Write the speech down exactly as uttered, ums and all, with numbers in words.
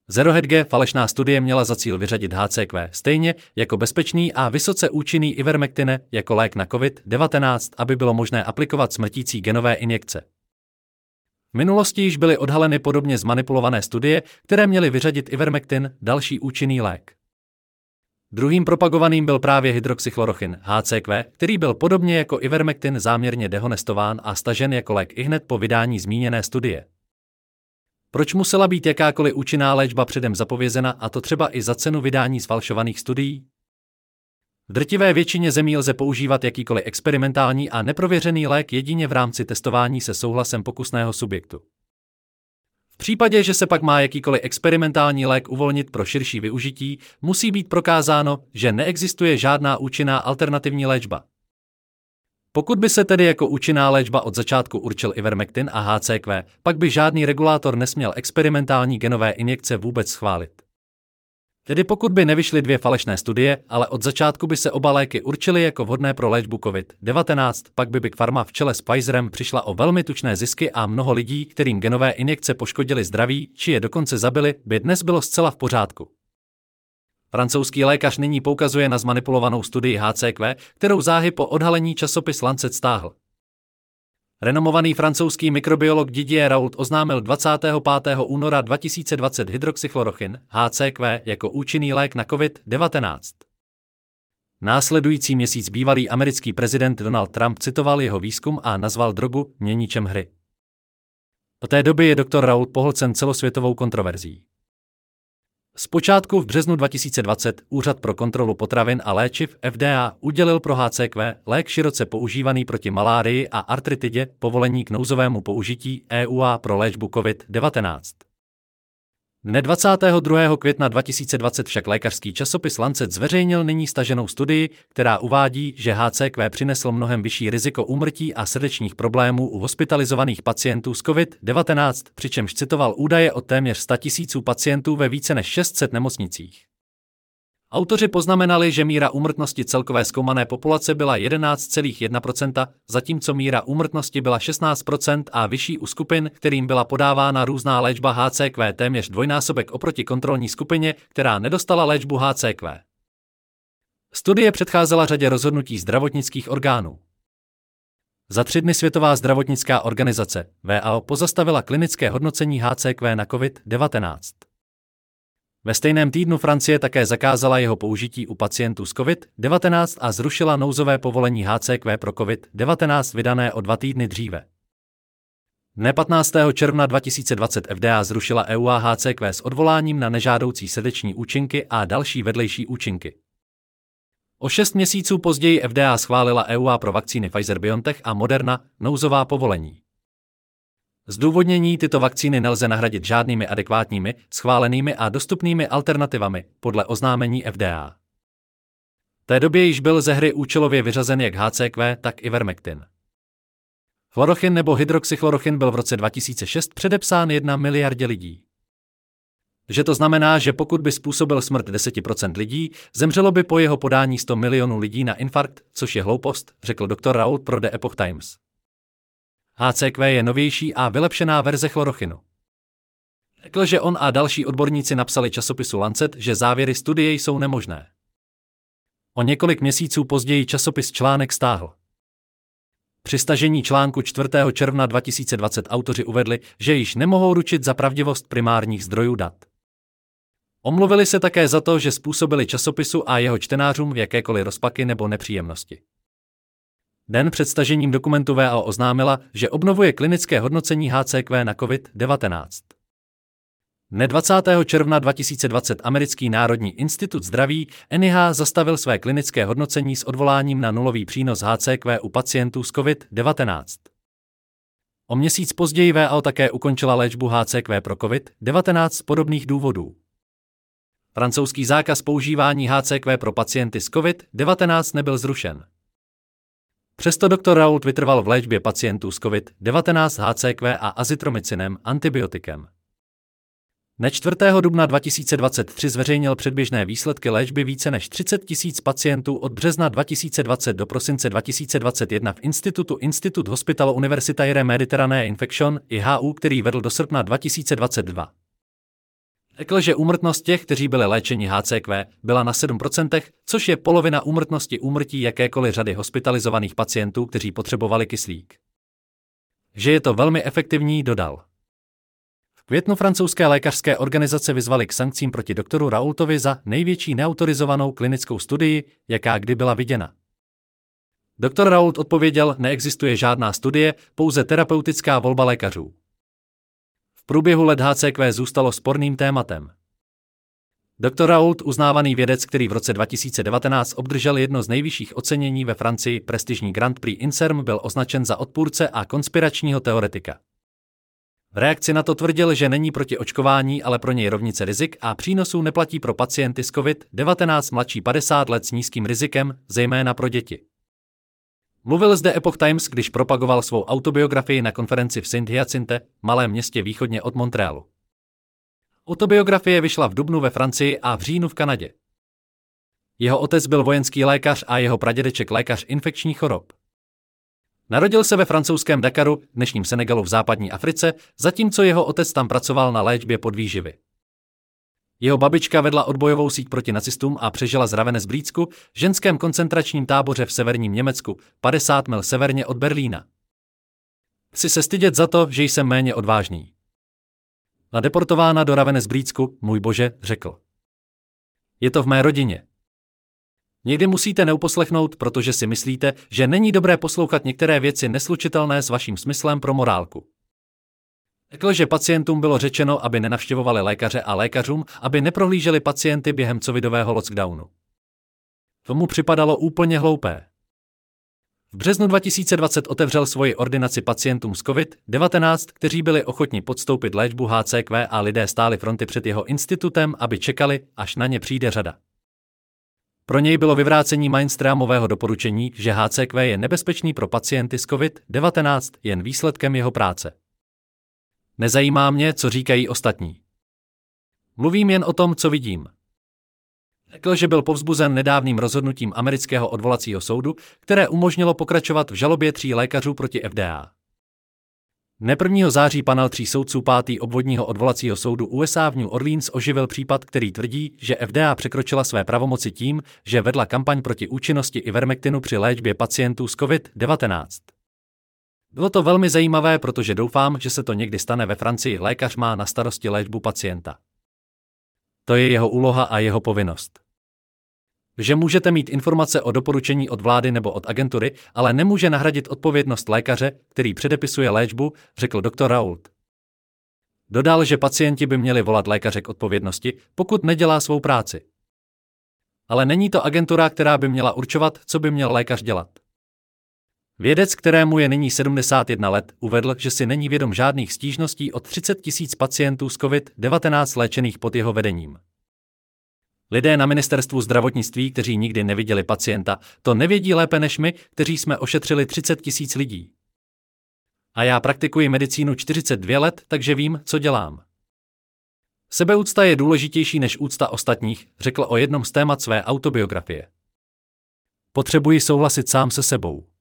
Zero H G falešná studie měla za cíl vyřadit H C Q stejně jako bezpečný a vysoce účinný Ivermectin jako lék na covid devatenáct, aby bylo možné aplikovat smrtící genové injekce. V minulosti již byly odhaleny podobně zmanipulované studie, které měly vyřadit Ivermectin, další účinný lék. Druhým propagovaným byl právě hydroxychlorochin H C Q, který byl podobně jako Ivermectin záměrně dehonestován a stažen jako lék ihned po vydání zmíněné studie. Proč musela být jakákoliv účinná léčba předem zapovězena, a to třeba i za cenu vydání zfalšovaných studií? V drtivé většině zemí lze používat jakýkoliv experimentální a neprověřený lék jedině v rámci testování se souhlasem pokusného subjektu. V případě, že se pak má jakýkoliv experimentální lék uvolnit pro širší využití, musí být prokázáno, že neexistuje žádná účinná alternativní léčba. Pokud by se tedy jako účinná léčba od začátku určil Ivermectin a H C Q, pak by žádný regulátor nesměl experimentální genové injekce vůbec schválit. Tedy pokud by nevyšly dvě falešné studie, ale od začátku by se oba léky určily jako vhodné pro léčbu covid devatenáct, pak by Big Pharma v čele s Pfizerem přišla o velmi tučné zisky a mnoho lidí, kterým genové injekce poškodily zdraví, či je dokonce zabily, by dnes bylo zcela v pořádku. Francouzský lékař nyní poukazuje na zmanipulovanou studii H C Q, kterou záhy po odhalení časopis Lancet stáhl. Renomovaný francouzský mikrobiolog Didier Raoult oznámil dvacátého pátého února dva tisíce dvacet hydroxychlorochin H C Q jako účinný lék na covid devatenáct. Následující měsíc bývalý americký prezident Donald Trump citoval jeho výzkum a nazval drogu měničem hry. Od té doby je doktor Raoult pohlcen celosvětovou kontroverzí. Zpočátku v březnu dva tisíce dvacet Úřad pro kontrolu potravin a léčiv F D A udělil pro H C Q, lék široce používaný proti malárii a artritidě, povolení k nouzovému použití E U A pro léčbu covid devatenáct. Dne dvacátého druhého května dva tisíce dvacet však lékařský časopis Lancet zveřejnil nyní staženou studii, která uvádí, že H C Q přinesl mnohem vyšší riziko úmrtí a srdečních problémů u hospitalizovaných pacientů s covid devatenáct, přičemž citoval údaje od téměř sta tisíců pacientů ve více než šest set nemocnicích. Autoři poznamenali, že míra úmrtnosti celkové zkoumané populace byla jedenáct celá jedna procenta, zatímco míra úmrtnosti byla šestnáct procent a vyšší u skupin, kterým byla podávána různá léčba H C Q, téměř dvojnásobek oproti kontrolní skupině, která nedostala léčbu H C Q. Studie předcházela řadě rozhodnutí zdravotnických orgánů. Za tři dny Světová zdravotnická organizace W H O pozastavila klinické hodnocení H C Q na covid devatenáct. Ve stejném týdnu Francie také zakázala jeho použití u pacientů s covid devatenáct a zrušila nouzové povolení H C Q pro covid devatenáct vydané o dva týdny dříve. Dne patnáctého června dva tisíce dvacet F D A zrušila E U A H C Q s odvoláním na nežádoucí srdeční účinky a další vedlejší účinky. O šest měsíců později F D A schválila E U A pro vakcíny Pfizer-BioNTech a Moderna nouzová povolení. Zdůvodnění: tyto vakcíny nelze nahradit žádnými adekvátními, schválenými a dostupnými alternativami, podle oznámení F D A. V té době již byl ze hry účelově vyřazen jak H C Q, tak Ivermectin. Chlorochin nebo hydroxychlorochin byl v roce dva tisíce šest předepsán jedna miliardě lidí. Že to znamená, že pokud by způsobil smrt deset procent lidí, zemřelo by po jeho podání sto milionů lidí na infarkt, což je hloupost, řekl doktor Raoult pro The Epoch Times. H C Q je novější a vylepšená verze chlorochinu. Řekl, že on a další odborníci napsali časopisu Lancet, že závěry studie jsou nemožné. O několik měsíců později časopis článek stáhl. Při stažení článku čtvrtého června dva tisíce dvacet autoři uvedli, že již nemohou ručit za pravdivost primárních zdrojů dat. Omluvili se také za to, že způsobili časopisu a jeho čtenářům jakékoliv rozpaky nebo nepříjemnosti. Den před stažením dokumentu W H O oznámila, že obnovuje klinické hodnocení H C Q na covid devatenáct. Dne dvacátého června dva tisíce dvacet americký Národní institut zdraví N I H zastavil své klinické hodnocení s odvoláním na nulový přínos H C Q u pacientů s covid devatenáct. O měsíc později W H O také ukončila léčbu H C Q pro covid devatenáct z podobných důvodů. Francouzský zákaz používání H C Q pro pacienty s covid devatenáct nebyl zrušen. Přesto doktor Raoult vytrval v léčbě pacientů s covid devatenáct H C Q a azitromycinem, antibiotikem. Dne čtvrtého dubna dva tisíce dvacet tři zveřejnil předběžné výsledky léčby více než třicet tisíc pacientů od března dva tisíce dvacet do prosince dva tisíce dvacet jedna v institutu Institut Hospital Universitaire Mediterranee Infection I H U, který vedl do srpna dva tisíce dvacet dva. Řekl, že úmrtnost těch, kteří byli léčeni H C Q, byla na sedm procent, což je polovina úmrtnosti úmrtí jakékoliv řady hospitalizovaných pacientů, kteří potřebovali kyslík. Že je to velmi efektivní, dodal. V květnu francouzské lékařské organizace vyzvaly k sankcím proti doktoru Raoultovi za největší neautorizovanou klinickou studii, jaká kdy byla viděna. Doktor Raoult odpověděl, neexistuje žádná studie, pouze terapeutická volba lékařů. V průběhu let H C Q zůstalo sporným tématem. doktor Raoult, uznávaný vědec, který v roce dva tisíce devatenáct obdržel jedno z nejvyšších ocenění ve Francii, prestižní Grand Prix INSERM, byl označen za odpůrce a konspiračního teoretika. V reakci na to tvrdil, že není proti očkování, ale pro něj rovnice rizik a přínosů neplatí pro pacienty s COVID devatenáct mladší padesát let s nízkým rizikem, zejména pro děti. Mluvil zde Epoch Times, když propagoval svou autobiografii na konferenci v Saint-Hyacinthe, malém městě východně od Montrealu. Autobiografie vyšla v dubnu ve Francii a v říjnu v Kanadě. Jeho otec byl vojenský lékař a jeho pradědeček lékař infekčních chorob. Narodil se ve francouzském Dakaru, dnešním Senegalu v západní Africe, zatímco jeho otec tam pracoval na léčbě podvýživy. Jeho babička vedla odbojovou síť proti nacistům a přežila z Ravensbrücksku, ženském koncentračním táboře v severním Německu, padesát mil severně od Berlína. Chci se stydět za to, že jsem méně odvážný. Byla deportována do Ravensbrücksku, můj bože, řekl. Je to v mé rodině. Někdy musíte neuposlechnout, protože si myslíte, že není dobré poslouchat některé věci neslučitelné s vaším smyslem pro morálku. Řekl, že pacientům bylo řečeno, aby nenavštěvovali lékaře a lékařům, aby neprohlíželi pacienty během covidového lockdownu. Tomu připadalo úplně hloupé. V březnu dva tisíce dvacet otevřel svoji ordinaci pacientům s COVID devatenáct, kteří byli ochotni podstoupit léčbu H C Q a lidé stáli fronty před jeho institutem, aby čekali, až na ně přijde řada. Pro něj bylo vyvrácení mainstreamového doporučení, že H C Q je nebezpečný pro pacienty s COVID devatenáct, jen výsledkem jeho práce. Nezajímá mě, co říkají ostatní. Mluvím jen o tom, co vidím. Řekl, že byl povzbuzen nedávným rozhodnutím amerického odvolacího soudu, které umožnilo pokračovat v žalobě tří lékařů proti F D A. Dne prvního září panel tří soudců pátý obvodního odvolacího soudu U S A v New Orleans oživil případ, který tvrdí, že F D A překročila své pravomoci tím, že vedla kampaň proti účinnosti Ivermektinu při léčbě pacientů s COVID devatenáct. Bylo to velmi zajímavé, protože doufám, že se to někdy stane ve Francii. Lékař má na starosti léčbu pacienta. To je jeho úloha a jeho povinnost. Že můžete mít informace o doporučení od vlády nebo od agentury, ale nemůže nahradit odpovědnost lékaře, který předepisuje léčbu, řekl doktor Raoult. Dodal, že pacienti by měli volat lékaře k odpovědnosti, pokud nedělá svou práci. Ale není to agentura, která by měla určovat, co by měl lékař dělat. Vědec, kterému je nyní sedmdesát jedna let, uvedl, že si není vědom žádných stížností od třicet tisíc pacientů s COVID devatenáct léčených pod jeho vedením. Lidé na ministerstvu zdravotnictví, kteří nikdy neviděli pacienta, to nevědí lépe než my, kteří jsme ošetřili třicet tisíc lidí. A já praktikuji medicínu čtyřicet dvě let, takže vím, co dělám. Sebeúcta je důležitější než úcta ostatních, řekl o jednom z témat své autobiografie. Potřebuji souhlasit sám se sebou.